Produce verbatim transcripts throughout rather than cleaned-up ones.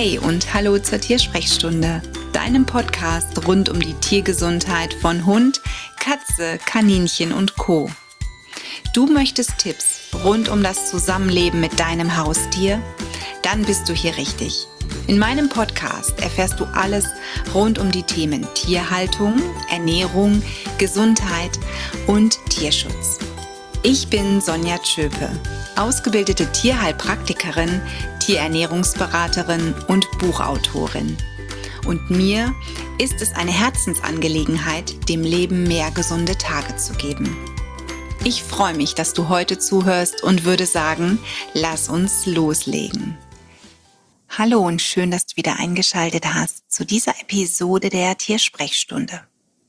Hi und hallo zur Tiersprechstunde, deinem Podcast rund um die Tiergesundheit von Hund, Katze, Kaninchen und Co. Du möchtest Tipps rund um das Zusammenleben mit deinem Haustier? Dann bist du hier richtig. In meinem Podcast erfährst du alles rund um die Themen Tierhaltung, Ernährung, Gesundheit und Tierschutz. Ich bin Sonja Tschöpe, ausgebildete Tierheilpraktikerin, Tierernährungsberaterin und Buchautorin. Und mir ist es eine Herzensangelegenheit, dem Leben mehr gesunde Tage zu geben. Ich freue mich, dass du heute zuhörst und würde sagen, lass uns loslegen. Hallo und schön, dass du wieder eingeschaltet hast zu dieser Episode der Tiersprechstunde.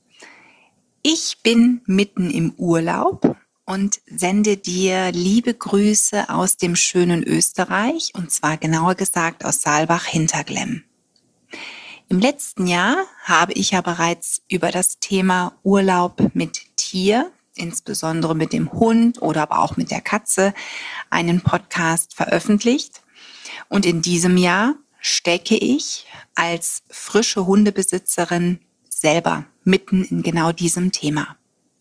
Ich bin mitten im Urlaub und sende dir liebe Grüße aus dem schönen Österreich, und zwar genauer gesagt aus Saalbach-Hinterglemm. Im letzten Jahr habe ich ja bereits über das Thema Urlaub mit Tier, insbesondere mit dem Hund oder aber auch mit der Katze, einen Podcast veröffentlicht. Und in diesem Jahr stecke ich als frische Hundebesitzerin selber mitten in genau diesem Thema.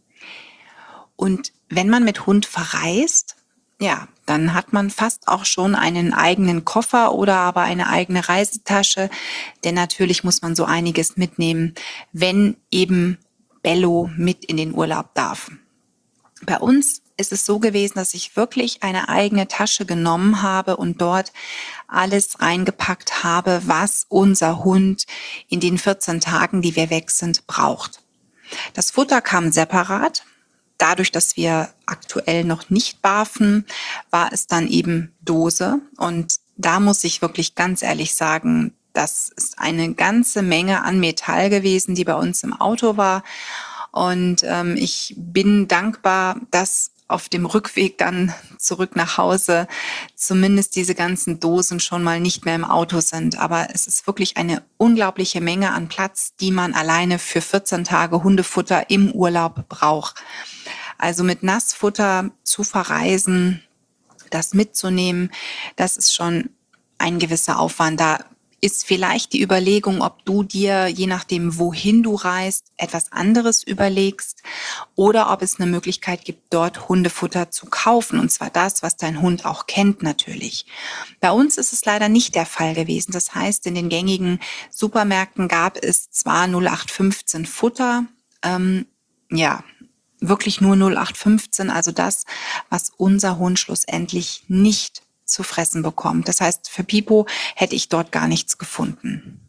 Und wenn man mit Hund verreist, ja, dann hat man fast auch schon einen eigenen Koffer oder aber eine eigene Reisetasche, denn natürlich muss man so einiges mitnehmen, wenn eben Bello mit in den Urlaub darf. Bei uns ist es so gewesen, dass ich wirklich eine eigene Tasche genommen habe und dort alles reingepackt habe, was unser Hund in den vierzehn Tagen, die wir weg sind, braucht. Das Futter kam separat. Dadurch, dass wir aktuell noch nicht barfen, war es dann eben Dose. Und da muss ich wirklich ganz ehrlich sagen, das ist eine ganze Menge an Metall gewesen, die bei uns im Auto war. Und ähm, ich bin dankbar, dass auf dem Rückweg dann zurück nach Hause zumindest diese ganzen Dosen schon mal nicht mehr im Auto sind. Aber es ist wirklich eine unglaubliche Menge an Platz, die man alleine für vierzehn Tage Hundefutter im Urlaub braucht. Also mit Nassfutter zu verreisen, das mitzunehmen, das ist schon ein gewisser Aufwand. Da ist vielleicht die Überlegung, ob du dir, je nachdem wohin du reist, etwas anderes überlegst oder ob es eine Möglichkeit gibt, dort Hundefutter zu kaufen. Und zwar das, was dein Hund auch kennt natürlich. Bei uns ist es leider nicht der Fall gewesen. Das heißt, in den gängigen Supermärkten gab es zwar null acht fünfzehn Futter, ähm, ja, wirklich nur null acht fünfzehn, also das, was unser Hund schlussendlich nicht zu fressen bekommt. Das heißt, für Pipo hätte ich dort gar nichts gefunden.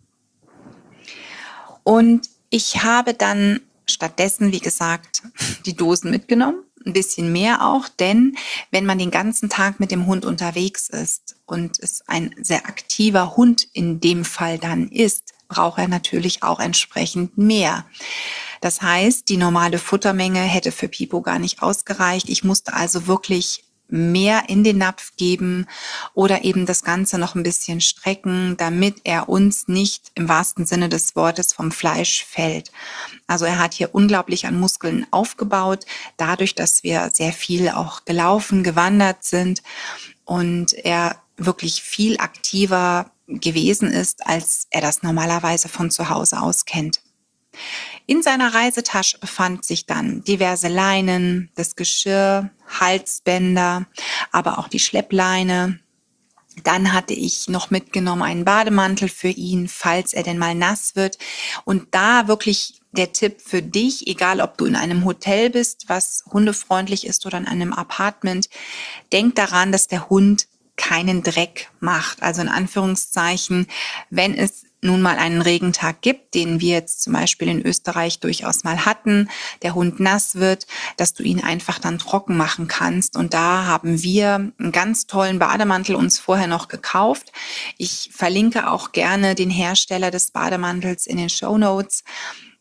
Und ich habe dann stattdessen, wie gesagt, die Dosen mitgenommen, ein bisschen mehr auch, denn wenn man den ganzen Tag mit dem Hund unterwegs ist und es ein sehr aktiver Hund in dem Fall dann ist, braucht er natürlich auch entsprechend mehr. Das heißt, die normale Futtermenge hätte für Pipo gar nicht ausgereicht. Ich musste also wirklich mehr in den Napf geben oder eben das Ganze noch ein bisschen strecken, damit er uns nicht im wahrsten Sinne des Wortes vom Fleisch fällt. Also er hat hier unglaublich an Muskeln aufgebaut, dadurch, dass wir sehr viel auch gelaufen, gewandert sind und er wirklich viel aktiver gewesen ist, als er das normalerweise von zu Hause aus kennt. In seiner Reisetasche befand sich dann diverse Leinen, das Geschirr, Halsbänder, aber auch die Schleppleine. Dann hatte ich noch mitgenommen einen Bademantel für ihn, falls er denn mal nass wird. Und da wirklich der Tipp für dich, egal ob du in einem Hotel bist, was hundefreundlich ist, oder in einem Apartment, denk daran, dass der Hund keinen Dreck macht. Also in Anführungszeichen, wenn es nun mal einen Regentag gibt, den wir jetzt zum Beispiel in Österreich durchaus mal hatten, der Hund nass wird, dass du ihn einfach dann trocken machen kannst. Und da haben wir einen ganz tollen Bademantel uns vorher noch gekauft. Ich verlinke auch gerne den Hersteller des Bademantels in den Shownotes.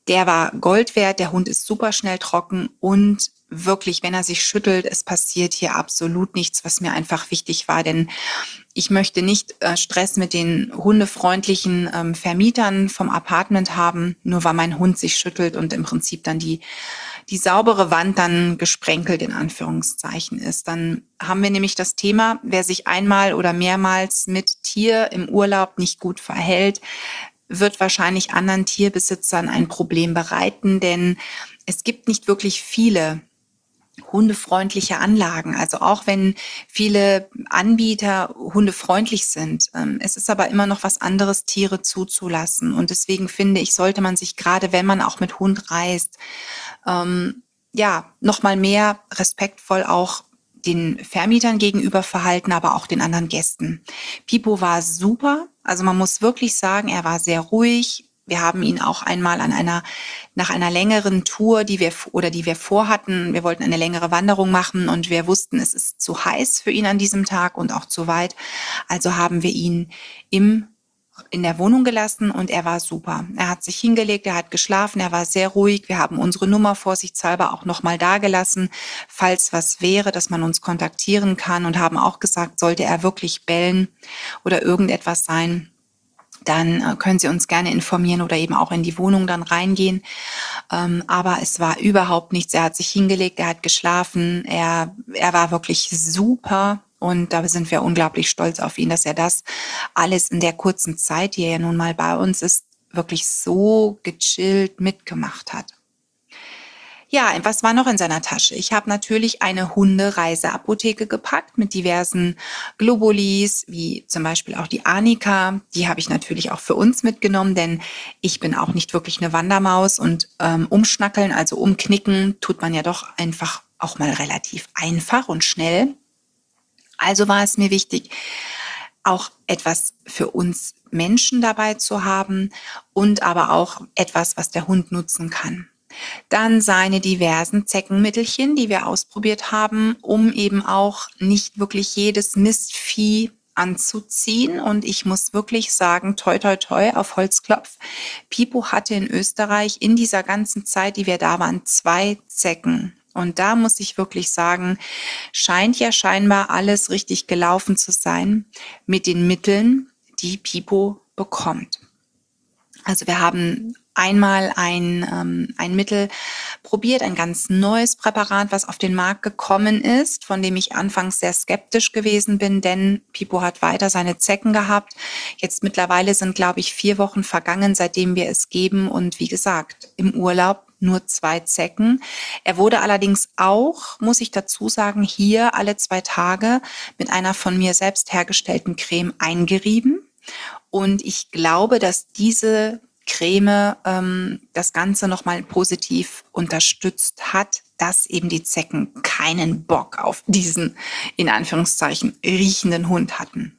Der war Gold wert, der Hund ist super schnell trocken und wirklich, wenn er sich schüttelt, es passiert hier absolut nichts, was mir einfach wichtig war, denn ich möchte nicht äh, Stress mit den hundefreundlichen ähm, Vermietern vom Apartment haben, nur weil mein Hund sich schüttelt und im Prinzip dann die, die saubere Wand dann gesprenkelt in Anführungszeichen ist. Dann haben wir nämlich das Thema, wer sich einmal oder mehrmals mit Tier im Urlaub nicht gut verhält, wird wahrscheinlich anderen Tierbesitzern ein Problem bereiten, denn es gibt nicht wirklich viele hundefreundliche Anlagen. Also auch wenn viele Anbieter hundefreundlich sind. Ähm, es ist aber immer noch was anderes, Tiere zuzulassen. Und deswegen finde ich, sollte man sich gerade, wenn man auch mit Hund reist, ähm, ja, noch mal mehr respektvoll auch den Vermietern gegenüber verhalten, aber auch den anderen Gästen. Pipo war super. Also man muss wirklich sagen, er war sehr ruhig. Wir haben ihn auch einmal an einer, nach einer längeren Tour, die wir, oder die wir vorhatten, wir wollten eine längere Wanderung machen und wir wussten, es ist zu heiß für ihn an diesem Tag und auch zu weit. Also haben wir ihn im in der Wohnung gelassen und er war super. Er hat sich hingelegt, er hat geschlafen, er war sehr ruhig. Wir haben unsere Nummer vorsichtshalber auch nochmal da gelassen, falls was wäre, dass man uns kontaktieren kann, und haben auch gesagt, sollte er wirklich bellen oder irgendetwas sein, dann äh, können Sie uns gerne informieren oder eben auch in die Wohnung dann reingehen. Ähm, aber es war überhaupt nichts. Er hat sich hingelegt, er hat geschlafen, er, er war wirklich super. Und da sind wir unglaublich stolz auf ihn, dass er das alles in der kurzen Zeit, die er ja nun mal bei uns ist, wirklich so gechillt mitgemacht hat. Ja, was war noch in seiner Tasche? Ich habe natürlich eine Hundereiseapotheke gepackt mit diversen Globulis, wie zum Beispiel auch die Arnika. Die habe ich natürlich auch für uns mitgenommen, denn ich bin auch nicht wirklich eine Wandermaus und ähm, umschnackeln, also umknicken, tut man ja doch einfach auch mal relativ einfach und schnell. Also war es mir wichtig, auch etwas für uns Menschen dabei zu haben und aber auch etwas, was der Hund nutzen kann. Dann seine diversen Zeckenmittelchen, die wir ausprobiert haben, um eben auch nicht wirklich jedes Mistvieh anzuziehen. Und ich muss wirklich sagen, toi, toi, toi, auf Holzklopf. Pipo hatte in Österreich in dieser ganzen Zeit, die wir da waren, zwei Zecken. Und da muss ich wirklich sagen, scheint ja scheinbar alles richtig gelaufen zu sein mit den Mitteln, die Pipo bekommt. Also wir haben einmal ein, ähm, ein Mittel probiert, ein ganz neues Präparat, was auf den Markt gekommen ist, von dem ich anfangs sehr skeptisch gewesen bin, denn Pipo hat weiter seine Zecken gehabt. Jetzt mittlerweile sind, glaube ich, vier Wochen vergangen, seitdem wir es geben. Und wie gesagt, im Urlaub nur zwei Zecken. Er wurde allerdings auch, muss ich dazu sagen, hier alle zwei Tage mit einer von mir selbst hergestellten Creme eingerieben. Und ich glaube, dass diese Creme ähm, das Ganze nochmal positiv unterstützt hat, dass eben die Zecken keinen Bock auf diesen, in Anführungszeichen, riechenden Hund hatten.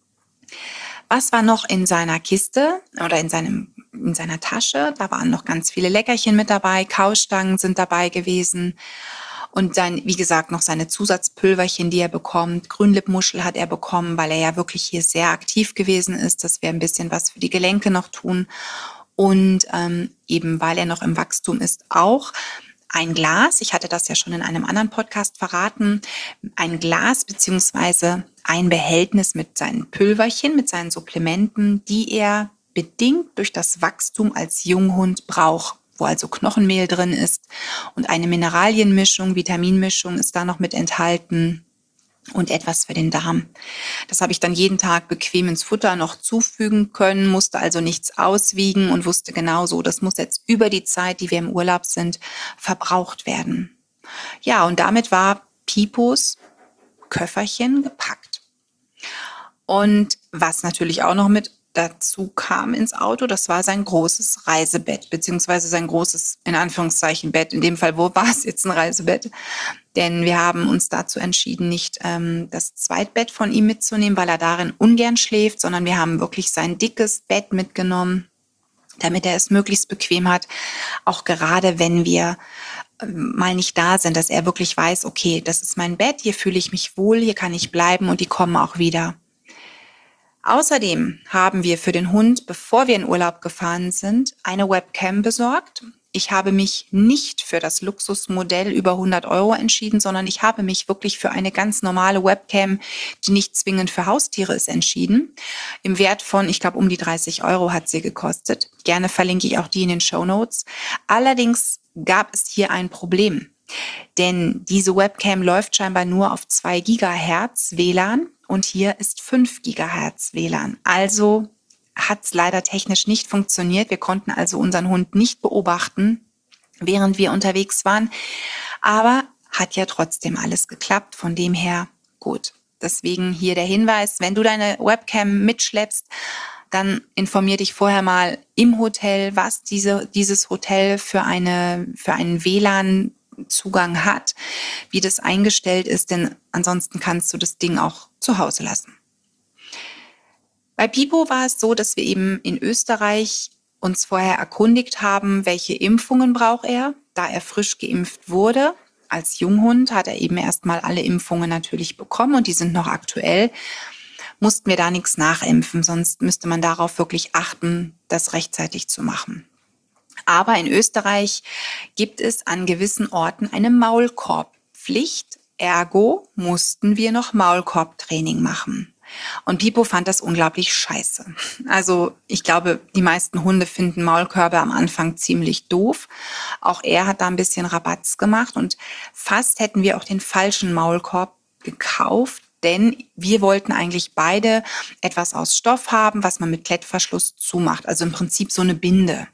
Was war noch in seiner Kiste oder in seinem, in seiner Tasche? Da waren noch ganz viele Leckerchen mit dabei, Kaustangen sind dabei gewesen. Und dann, wie gesagt, noch seine Zusatzpülverchen, die er bekommt. Grünlippmuschel hat er bekommen, weil er ja wirklich hier sehr aktiv gewesen ist, dass wir ein bisschen was für die Gelenke noch tun. Und ähm, eben, weil er noch im Wachstum ist, auch ein Glas. Ich hatte das ja schon in einem anderen Podcast verraten. Ein Glas beziehungsweise ein Behältnis mit seinen Pülverchen, mit seinen Supplementen, die er bedingt durch das Wachstum als Junghund braucht, wo also Knochenmehl drin ist und eine Mineralienmischung, Vitaminmischung ist da noch mit enthalten und etwas für den Darm. Das habe ich dann jeden Tag bequem ins Futter noch zufügen können, musste also nichts auswiegen und wusste genauso, das muss jetzt über die Zeit, die wir im Urlaub sind, verbraucht werden. Ja, und damit war Pipos Köfferchen gepackt. Und was natürlich auch noch mit dazu kam ins Auto, das war sein großes Reisebett, beziehungsweise sein großes, in Anführungszeichen, Bett. In dem Fall, wo war es jetzt ein Reisebett? Denn wir haben uns dazu entschieden, nicht ähm, das Zweitbett von ihm mitzunehmen, weil er darin ungern schläft, sondern wir haben wirklich sein dickes Bett mitgenommen, damit er es möglichst bequem hat, auch gerade wenn wir ähm, mal nicht da sind, dass er wirklich weiß, okay, das ist mein Bett, hier fühle ich mich wohl, hier kann ich bleiben und die kommen auch wieder. Außerdem haben wir für den Hund, bevor wir in Urlaub gefahren sind, eine Webcam besorgt. ich habe mich nicht für das Luxusmodell über hundert Euro entschieden, sondern ich habe mich wirklich für eine ganz normale Webcam, die nicht zwingend für Haustiere ist, entschieden. Im Wert von, ich glaube, um die dreißig Euro hat sie gekostet. Gerne verlinke ich auch die in den Shownotes. Allerdings gab es hier ein Problem. Denn diese Webcam läuft scheinbar nur auf zwei Gigahertz W L A N und hier ist fünf Gigahertz W L A N. Also hat es leider technisch nicht funktioniert. Wir konnten also unseren Hund nicht beobachten, während wir unterwegs waren. Aber hat ja trotzdem alles geklappt. Von dem her gut. Deswegen hier der Hinweis, wenn du deine Webcam mitschleppst, dann informier dich vorher mal im Hotel, was diese, dieses Hotel für, eine, für einen W L A N-Zugang hat, wie das eingestellt ist, denn ansonsten kannst du das Ding auch zu Hause lassen. Bei Pipo war es so, dass wir eben in Österreich uns vorher erkundigt haben, welche Impfungen braucht er, da er frisch geimpft wurde. Als Junghund hat er eben erstmal alle Impfungen natürlich bekommen und die sind noch aktuell. Mussten wir da nichts nachimpfen, sonst müsste man darauf wirklich achten, das rechtzeitig zu machen. Aber in Österreich gibt es an gewissen Orten eine Maulkorbpflicht. Ergo mussten wir noch Maulkorbtraining machen. Und Pipo fand das unglaublich scheiße. Also ich glaube, die meisten Hunde finden Maulkörbe am Anfang ziemlich doof. Auch er hat da ein bisschen Rabatz gemacht und fast hätten wir auch den falschen Maulkorb gekauft, denn wir wollten eigentlich beide etwas aus Stoff haben, was man mit Klettverschluss zumacht. Also im Prinzip so eine Binde.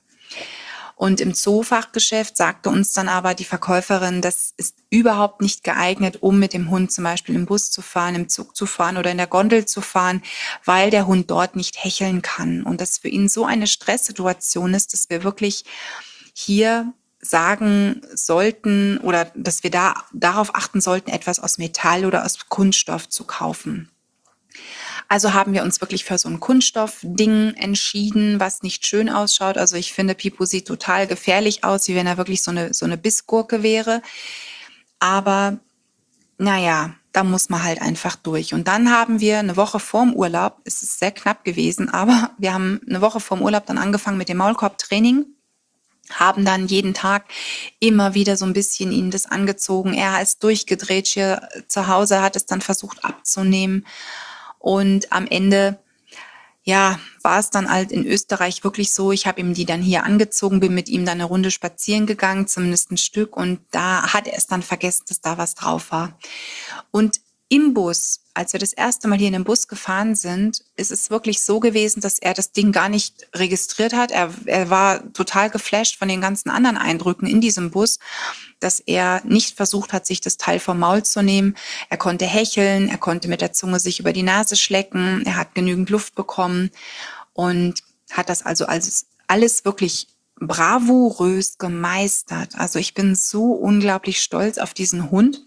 Und im Zoofachgeschäft sagte uns dann aber die Verkäuferin, das ist überhaupt nicht geeignet, um mit dem Hund zum Beispiel im Bus zu fahren, im Zug zu fahren oder in der Gondel zu fahren, weil der Hund dort nicht hecheln kann. Und das für ihn so eine Stresssituation ist, dass wir wirklich hier sagen sollten oder dass wir da darauf achten sollten, etwas aus Metall oder aus Kunststoff zu kaufen. Also haben wir uns wirklich für so ein Kunststoffding entschieden, was nicht schön ausschaut. Also ich finde, Pipo sieht total gefährlich aus, wie wenn er wirklich so eine, so eine Bissgurke wäre. Aber naja, da muss man halt einfach durch. Und dann haben wir eine Woche vorm Urlaub, es ist sehr knapp gewesen, aber wir haben eine Woche vorm Urlaub dann angefangen mit dem Maulkorbtraining. Haben dann jeden Tag immer wieder so ein bisschen ihnen das angezogen. Er ist durchgedreht hier zu Hause, hat es dann versucht abzunehmen. Und am Ende, ja, war es dann halt in Österreich wirklich so, ich habe ihm die dann hier angezogen, bin mit ihm dann eine Runde spazieren gegangen, zumindest ein Stück. Und da hat er es dann vergessen, dass da was drauf war. Und im Bus, als wir das erste Mal hier in den Bus gefahren sind, ist es wirklich so gewesen, dass er das Ding gar nicht registriert hat. Er, er war total geflasht von den ganzen anderen Eindrücken in diesem Bus, dass er nicht versucht hat, sich das Teil vom Maul zu nehmen. Er konnte hecheln, er konnte mit der Zunge sich über die Nase schlecken, er hat genügend Luft bekommen und hat das also alles, alles wirklich bravourös gemeistert. Also ich bin so unglaublich stolz auf diesen Hund,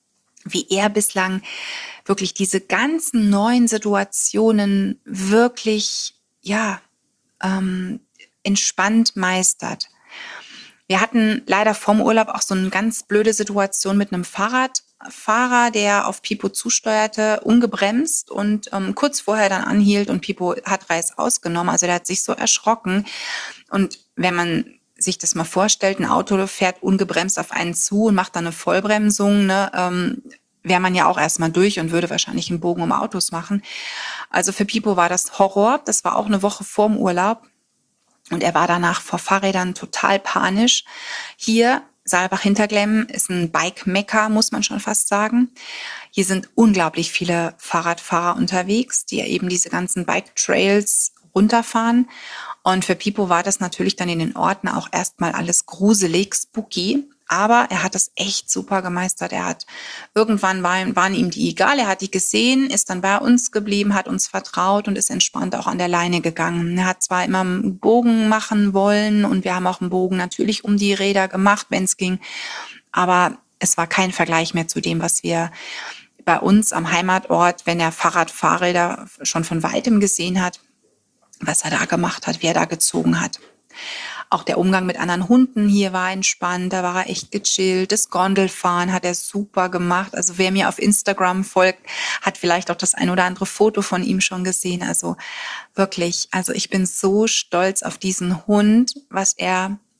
wie er bislang wirklich diese ganzen neuen Situationen wirklich, ja, ähm, entspannt meistert. Wir hatten leider vorm Urlaub auch so eine ganz blöde Situation mit einem Fahrradfahrer, der auf Pipo zusteuerte, ungebremst und ähm, kurz vorher dann anhielt und Pipo hat Reiß ausgenommen. Also der hat sich so erschrocken. Und wenn man sich das mal vorstellt, ein Auto fährt ungebremst auf einen zu und macht dann eine Vollbremsung, ne, ähm, wäre man ja auch erstmal durch und würde wahrscheinlich einen Bogen um Autos machen. Also für Pipo war das Horror. Das war auch eine Woche vorm Urlaub. Und er war danach vor Fahrrädern total panisch. Hier, Saalbach-Hinterglemm, ist ein Bike-Mekka, muss man schon fast sagen. Hier sind unglaublich viele Fahrradfahrer unterwegs, die eben diese ganzen Bike-Trails runterfahren. Und für Pipo war das natürlich dann in den Orten auch erstmal alles gruselig, spooky. Aber er hat das echt super gemeistert. Er hat irgendwann waren, waren ihm die egal. Er hat die gesehen, ist dann bei uns geblieben, hat uns vertraut und ist entspannt auch an der Leine gegangen. Er hat zwar immer einen Bogen machen wollen und wir haben auch einen Bogen natürlich um die Räder gemacht, wenn es ging. Aber es war kein Vergleich mehr zu dem, was wir bei uns am Heimatort, wenn er Fahrradfahrräder schon von weitem gesehen hat, was er da gemacht hat, wie er da gezogen hat. Auch der Umgang mit anderen Hunden hier war entspannt, da war er echt gechillt. Das Gondelfahren hat er super gemacht. Also wer mir auf Instagram folgt, hat vielleicht auch das ein oder andere Foto von ihm schon gesehen. Also wirklich, also ich bin so stolz auf diesen Hund, was er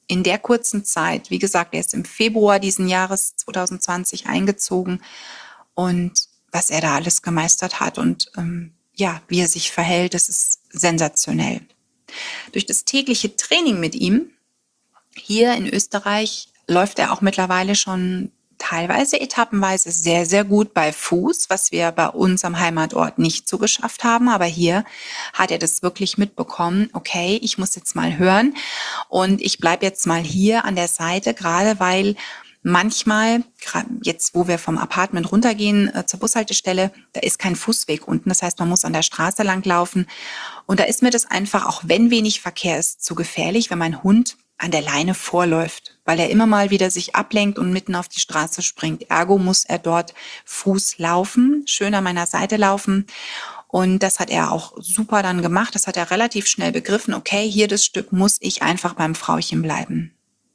in der kurzen Zeit, wie gesagt, er ist im Februar diesen Jahres zwanzig zwanzig eingezogen und was er da alles gemeistert hat und ähm, ja, wie er sich verhält, das ist sensationell. Durch das tägliche Training mit ihm hier in Österreich läuft er auch mittlerweile schon teilweise etappenweise sehr, sehr gut bei Fuß, was wir bei uns am Heimatort nicht so geschafft haben. Aber hier hat er das wirklich mitbekommen. Okay, ich muss jetzt mal hören und ich bleibe jetzt mal hier an der Seite, gerade weil manchmal, jetzt wo wir vom Apartment runtergehen äh, zur Bushaltestelle, da ist kein Fußweg unten. Das heißt, man muss an der Straße lang laufen. Und da ist mir das einfach, auch wenn wenig Verkehr ist, zu gefährlich, wenn mein Hund an der Leine vorläuft, weil er immer mal wieder sich ablenkt und mitten auf die Straße springt. Ergo muss er dort Fuß laufen, schön an meiner Seite laufen. Und das hat er auch super dann gemacht. Das hat er relativ schnell begriffen. Okay, hier das Stück muss ich einfach beim Frauchen bleiben.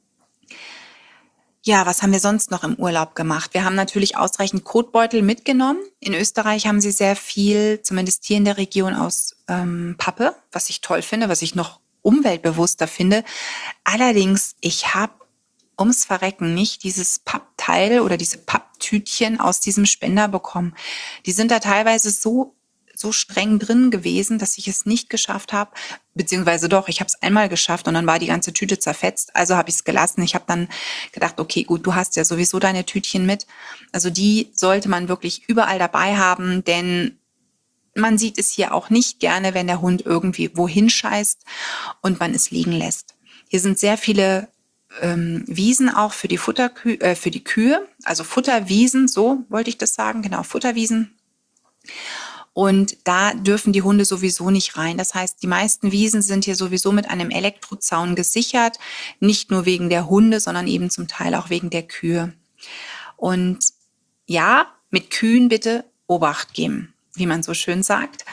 Ja, was haben wir sonst noch im Urlaub gemacht? Wir haben natürlich ausreichend Kotbeutel mitgenommen. In Österreich haben sie sehr viel, zumindest hier in der Region, aus ähm, Pappe, was ich toll finde, was ich noch umweltbewusster finde. Allerdings, ich habe ums Verrecken nicht dieses Pappteil oder diese Papptütchen aus diesem Spender bekommen. Die sind da teilweise so so streng drin gewesen, dass ich es nicht geschafft habe, beziehungsweise doch, ich habe es einmal geschafft und dann war die ganze Tüte zerfetzt, also habe ich es gelassen. Ich habe dann gedacht, okay, gut, du hast ja sowieso deine Tütchen mit. Also die sollte man wirklich überall dabei haben, denn man sieht es hier auch nicht gerne, wenn der Hund irgendwie wohin scheißt und man es liegen lässt. Hier sind sehr viele ähm, Wiesen auch für die Futterkü äh, für die Kühe, also Futterwiesen, so wollte ich das sagen, genau, Futterwiesen. Und da dürfen die Hunde sowieso nicht rein. Das heißt, die meisten Wiesen sind hier sowieso mit einem Elektrozaun gesichert, nicht nur wegen der Hunde, sondern eben zum Teil auch wegen der Kühe. Und ja, mit Kühen bitte Obacht geben, wie man so schön sagt.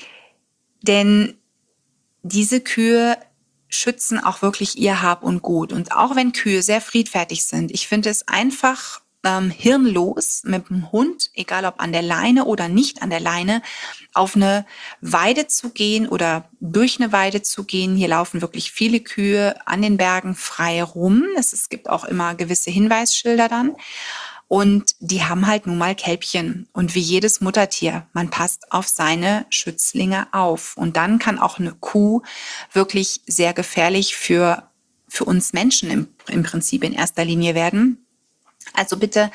Denn diese Kühe schützen auch wirklich ihr Hab und Gut. Und auch wenn Kühe sehr friedfertig sind, ich finde es einfach ähm, hirnlos, mit dem Hund, egal ob an der Leine oder nicht an der Leine, auf eine Weide zu gehen oder durch eine Weide zu gehen. Hier laufen wirklich viele Kühe an den Bergen frei rum. Es, es gibt auch immer gewisse Hinweisschilder dann. Und die haben halt nun mal Kälbchen. Und wie jedes Muttertier, man passt auf seine Schützlinge auf. Und dann kann auch eine Kuh wirklich sehr gefährlich für, für uns Menschen im, im Prinzip in erster Linie werden. Also bitte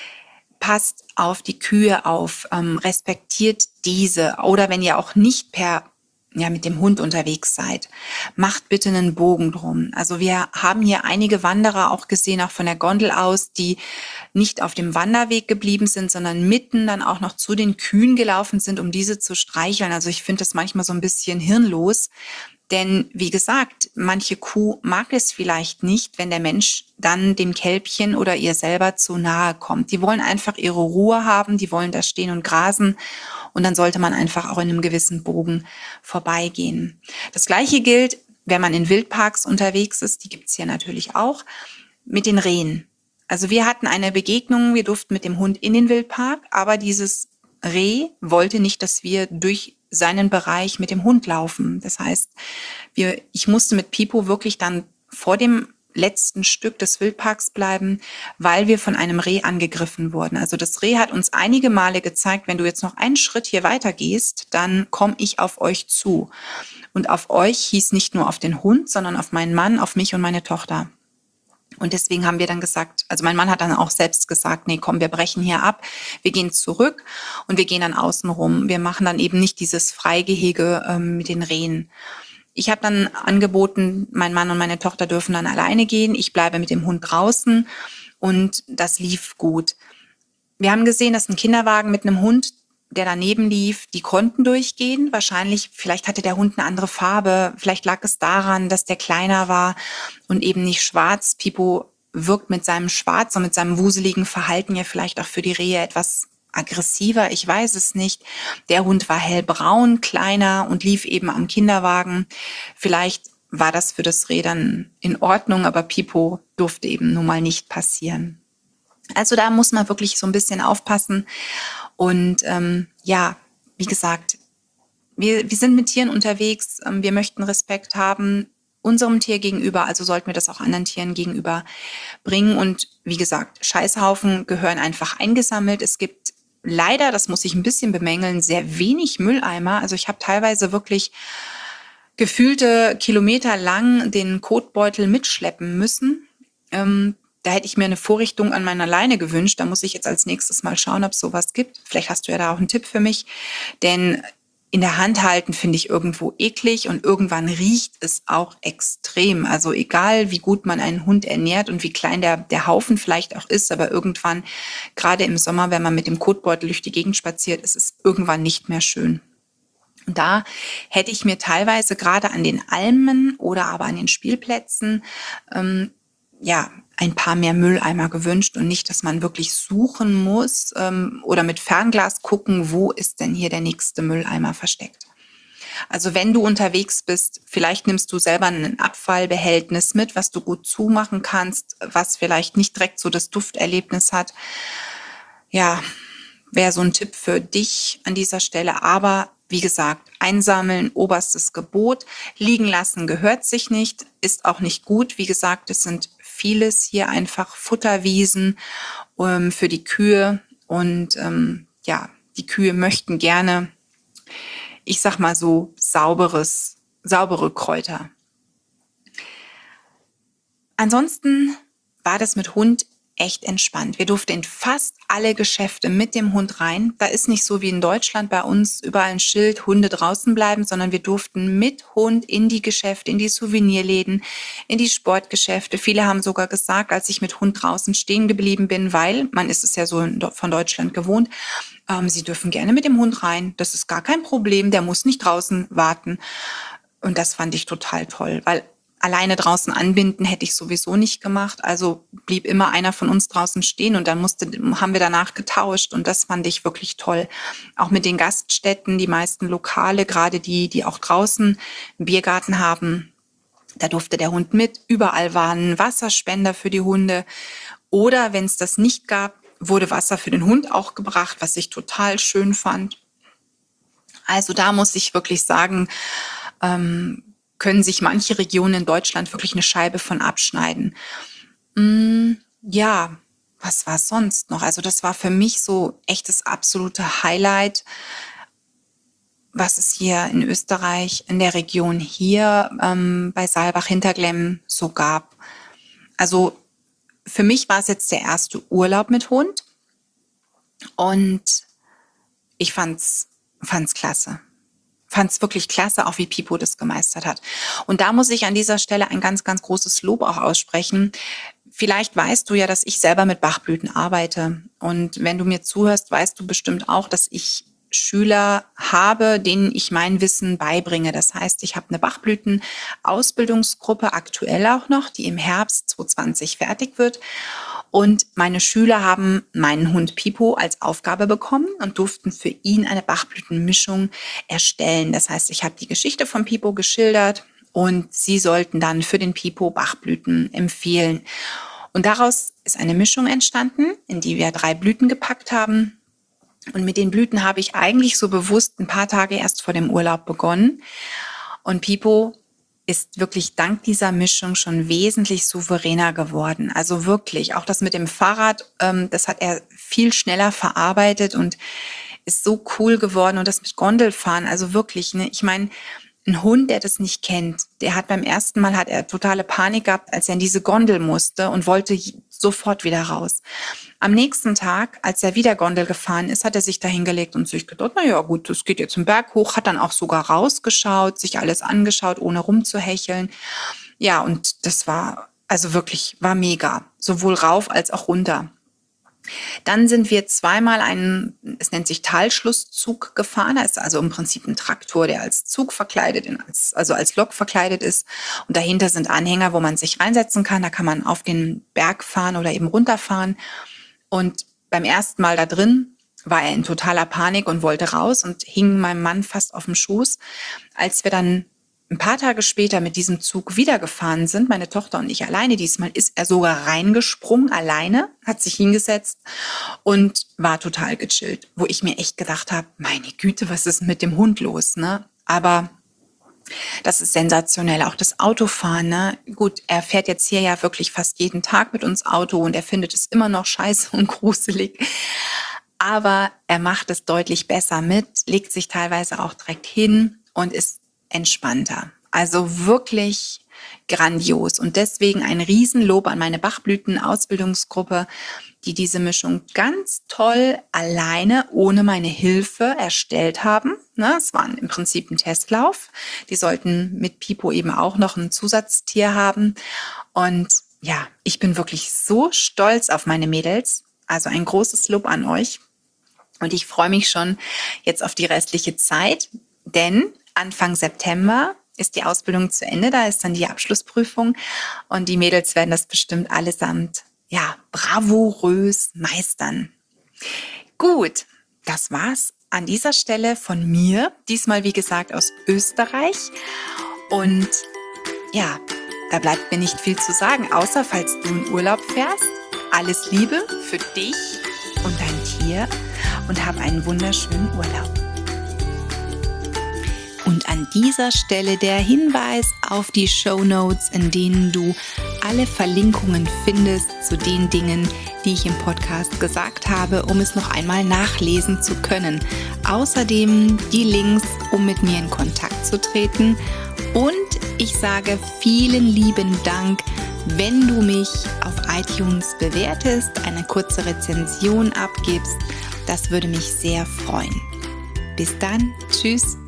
passt auf die Kühe auf, ähm, respektiert diese. Oder wenn ihr auch nicht per ja, mit dem Hund unterwegs seid, macht bitte einen Bogen drum. Also wir haben hier einige Wanderer auch gesehen, auch von der Gondel aus, die nicht auf dem Wanderweg geblieben sind, sondern mitten dann auch noch zu den Kühen gelaufen sind, um diese zu streicheln. Also ich finde das manchmal so ein bisschen hirnlos. Denn wie gesagt, manche Kuh mag es vielleicht nicht, wenn der Mensch dann dem Kälbchen oder ihr selber zu nahe kommt. Die wollen einfach ihre Ruhe haben, die wollen da stehen und grasen und dann sollte man einfach auch in einem gewissen Bogen vorbeigehen. Das Gleiche gilt, wenn man in Wildparks unterwegs ist, die gibt's hier natürlich auch, mit den Rehen. Also wir hatten eine Begegnung, wir durften mit dem Hund in den Wildpark, aber dieses Reh wollte nicht, dass wir durch seinen Bereich mit dem Hund laufen. Das heißt, wir, ich musste mit Pipo wirklich dann vor dem letzten Stück des Wildparks bleiben, weil wir von einem Reh angegriffen wurden. Also das Reh hat uns einige Male gezeigt, wenn du jetzt noch einen Schritt hier weiter gehst, dann komme ich auf euch zu. Und auf euch hieß nicht nur auf den Hund, sondern auf meinen Mann, auf mich und meine Tochter. Und deswegen haben wir dann gesagt, also mein Mann hat dann auch selbst gesagt, nee, komm, wir brechen hier ab, wir gehen zurück und wir gehen dann außen rum. Wir machen dann eben nicht dieses Freigehege ähm, mit den Rehen. Ich habe dann angeboten, mein Mann und meine Tochter dürfen dann alleine gehen, ich bleibe mit dem Hund draußen und das lief gut. Wir haben gesehen, dass ein Kinderwagen mit einem Hund, der daneben lief, die konnten durchgehen. Wahrscheinlich, vielleicht hatte der Hund eine andere Farbe. Vielleicht lag es daran, dass der kleiner war und eben nicht schwarz. Pipo wirkt mit seinem Schwarz und mit seinem wuseligen Verhalten ja vielleicht auch für die Rehe etwas aggressiver. Ich weiß es nicht. Der Hund war hellbraun, kleiner und lief eben am Kinderwagen. Vielleicht war das für das Reh dann in Ordnung, aber Pipo durfte eben nun mal nicht passieren. Also da muss man wirklich so ein bisschen aufpassen. Und ähm, ja, wie gesagt, wir, wir sind mit Tieren unterwegs. Ähm, wir möchten Respekt haben. unserem Tier gegenüber, also sollten wir das auch anderen Tieren gegenüber bringen. Und wie gesagt, Scheißhaufen gehören einfach eingesammelt. Es gibt leider, das muss ich ein bisschen bemängeln, sehr wenig Mülleimer. Also ich habe teilweise wirklich gefühlte Kilometer lang den Kotbeutel mitschleppen müssen. Ähm, da hätte ich mir eine Vorrichtung an meiner Leine gewünscht. Da muss ich jetzt als nächstes mal schauen, ob es sowas gibt. Vielleicht hast du ja da auch einen Tipp für mich. Denn in der Hand halten finde ich irgendwo eklig und irgendwann riecht es auch extrem. Also egal, wie gut man einen Hund ernährt und wie klein der, der Haufen vielleicht auch ist, aber irgendwann, gerade im Sommer, wenn man mit dem Kotbeutel durch die Gegend spaziert, ist es irgendwann nicht mehr schön. Und da hätte ich mir teilweise gerade an den Almen oder aber an den Spielplätzen ähm, ja ein paar mehr Mülleimer gewünscht und nicht, dass man wirklich suchen muss ähm, oder mit Fernglas gucken, wo ist denn hier der nächste Mülleimer versteckt. Also wenn du unterwegs bist, vielleicht nimmst du selber ein Abfallbehältnis mit, was du gut zumachen kannst, was vielleicht nicht direkt so das Dufterlebnis hat. Ja, wäre so ein Tipp für dich an dieser Stelle. Aber wie gesagt, einsammeln, oberstes Gebot. Liegen lassen gehört sich nicht, ist auch nicht gut. Wie gesagt, es sind vieles hier einfach Futterwiesen ähm, für die Kühe. Und ähm, ja, die Kühe möchten gerne, ich sag mal so, sauberes, saubere Kräuter. Ansonsten war das mit Hund echt entspannt. Wir durften in fast alle Geschäfte mit dem Hund rein. Da ist nicht so wie in Deutschland bei uns überall ein Schild, Hunde draußen bleiben, sondern wir durften mit Hund in die Geschäfte, in die Souvenirläden, in die Sportgeschäfte. Viele haben sogar gesagt, als ich mit Hund draußen stehen geblieben bin, weil man ist es ja so von Deutschland gewohnt, ähm, sie dürfen gerne mit dem Hund rein. Das ist gar kein Problem, der muss nicht draußen warten. Und das fand ich total toll, weil alleine draußen anbinden hätte ich sowieso nicht gemacht. Also blieb immer einer von uns draußen stehen und dann musste, haben wir danach getauscht und das fand ich wirklich toll. Auch mit den Gaststätten, die meisten Lokale, gerade die, die auch draußen einen Biergarten haben, da durfte der Hund mit. Überall waren Wasserspender für die Hunde. Oder wenn es das nicht gab, wurde Wasser für den Hund auch gebracht, was ich total schön fand. Also da muss ich wirklich sagen, ähm, können sich manche Regionen in Deutschland wirklich eine Scheibe von abschneiden. Mm, ja, was war sonst noch? Also das war für mich so echt das absolute Highlight, was es hier in Österreich, in der Region hier ähm, bei Saalbach-Hinterglemm so gab. Also für mich war es jetzt der erste Urlaub mit Hund und ich fand's, fand's klasse. Fand es wirklich klasse, auch wie Pipo das gemeistert hat. Und da muss ich an dieser Stelle ein ganz, ganz großes Lob auch aussprechen. Vielleicht weißt du ja, dass ich selber mit Bachblüten arbeite. Und wenn du mir zuhörst, weißt du bestimmt auch, dass ich Schüler habe, denen ich mein Wissen beibringe. Das heißt, ich habe eine Bachblüten-Ausbildungsgruppe aktuell auch noch, die im Herbst zwanzig zwanzig fertig wird. Und meine Schüler haben meinen Hund Pipo als Aufgabe bekommen und durften für ihn eine Bachblütenmischung erstellen. Das heißt, ich habe die Geschichte von Pipo geschildert und sie sollten dann für den Pipo Bachblüten empfehlen. Und daraus ist eine Mischung entstanden, in die wir drei Blüten gepackt haben. Und mit den Blüten habe ich eigentlich so bewusst ein paar Tage erst vor dem Urlaub begonnen. Und Pipo ist wirklich dank dieser Mischung schon wesentlich souveräner geworden. Also wirklich, auch das mit dem Fahrrad, ähm, das hat er viel schneller verarbeitet und ist so cool geworden. Und das mit Gondelfahren, also wirklich, ne, ich meine, ein Hund, der das nicht kennt, der hat beim ersten Mal hat er totale Panik gehabt, als er in diese Gondel musste und wollte sofort wieder raus. Am nächsten Tag, als er wieder Gondel gefahren ist, hat er sich da hingelegt und sich gedacht, na ja gut, das geht jetzt einen Berg hoch, hat dann auch sogar rausgeschaut, sich alles angeschaut, ohne rumzuhecheln. Ja, und das war, also wirklich, war mega. Sowohl rauf als auch runter. Dann sind wir zweimal einen, es nennt sich Talschlusszug gefahren. Das ist also im Prinzip ein Traktor, der als Zug verkleidet, ist, also als Lok verkleidet ist. Und dahinter sind Anhänger, wo man sich reinsetzen kann. Da kann man auf den Berg fahren oder eben runterfahren. Und beim ersten Mal da drin war er in totaler Panik und wollte raus und hing meinem Mann fast auf dem Schoß. Als wir dann ein paar Tage später mit diesem Zug wieder gefahren sind, meine Tochter und ich alleine, diesmal ist er sogar reingesprungen, alleine, hat sich hingesetzt und war total gechillt, wo ich mir echt gedacht habe, meine Güte, was ist mit dem Hund los, ne? Aber Das ist sensationell. Auch das Autofahren, ne? Gut, er fährt jetzt hier ja wirklich fast jeden Tag mit uns Auto und er findet es immer noch scheiße und gruselig. Aber er macht es deutlich besser mit, legt sich teilweise auch direkt hin und ist entspannter. Also wirklich grandios. Und deswegen ein Riesenlob an meine Bachblüten-Ausbildungsgruppe, die diese Mischung ganz toll alleine, ohne meine Hilfe erstellt haben. Ne, es war im Prinzip ein Testlauf. Die sollten mit Pipo eben auch noch ein Zusatztier haben. Und ja, ich bin wirklich so stolz auf meine Mädels. Also ein großes Lob an euch. Und ich freue mich schon jetzt auf die restliche Zeit, denn Anfang September ist die Ausbildung zu Ende. Da ist dann die Abschlussprüfung und die Mädels werden das bestimmt allesamt ja, bravourös meistern. Gut, das war's an dieser Stelle von mir. Diesmal, wie gesagt, aus Österreich. Und ja, da bleibt mir nicht viel zu sagen, außer falls du in Urlaub fährst. Alles Liebe für dich und dein Tier und hab einen wunderschönen Urlaub. Und an dieser Stelle der Hinweis auf die Shownotes, in denen du alle Verlinkungen findest zu den Dingen, die ich im Podcast gesagt habe, um es noch einmal nachlesen zu können. Außerdem die Links, um mit mir in Kontakt zu treten. Und ich sage vielen lieben Dank, wenn du mich auf iTunes bewertest, eine kurze Rezension abgibst. Das würde mich sehr freuen. Bis dann, tschüss.